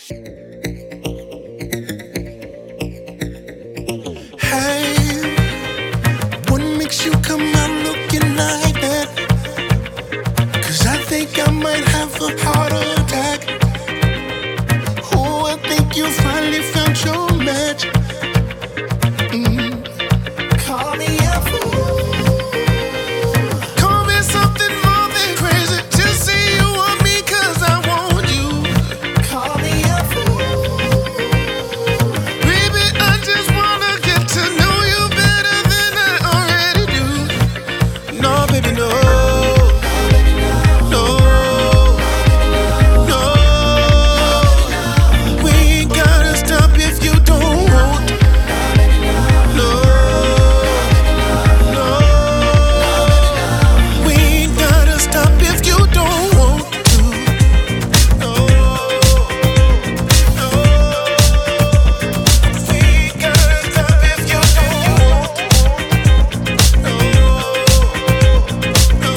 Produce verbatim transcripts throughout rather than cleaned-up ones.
Hey, what makes you come out looking like that? 'Cause I think I might have a heart attack. Oh, I think you finally found your match. Mm. Call me a fool. Call me something more than crazy. Just say you want me 'cause I want you. Call me a fool. Baby, I just wanna get to know you better than I already do. No, baby, no. No, no. We ain't gotta stop if you don't want. No, no. We ain't gotta stop if you don't want to. No, no. We ain't gotta stop if you don't want. No, no.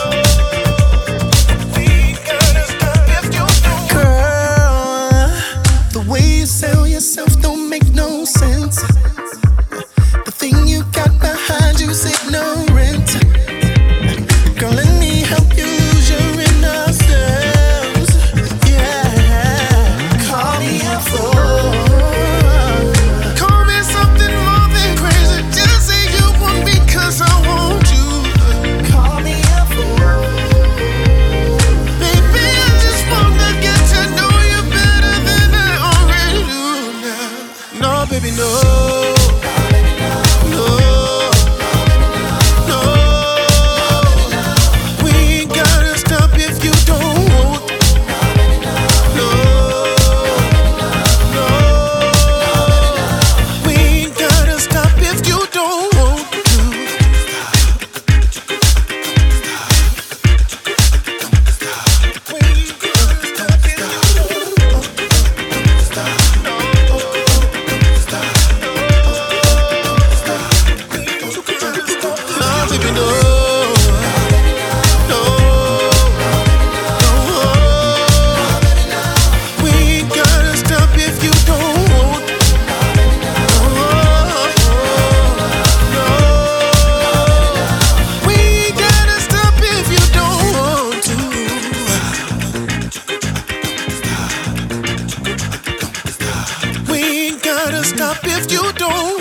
We ain't gotta stop if you don't. Girl, the way you sell yourself don't make no sense. The thing you got behind you's ignorant. Girl, let me help you lose your innocence. Yeah, call me a fool. Call me something more than crazy. Just say you want me 'cause I want you. Call me a fool. Baby, I just wanna get to know you better than I already do now. No, baby, no. No, no. We ain't gotta stop if you don't want. No, no. We ain't gotta stop if you don't want to. We ain't gotta stop if you don't want to. No, no, baby, no. No, no. We ain't gotta stop if you don't want. No, no. We ain't gotta stop if you don't want to. We ain't gotta stop if you don't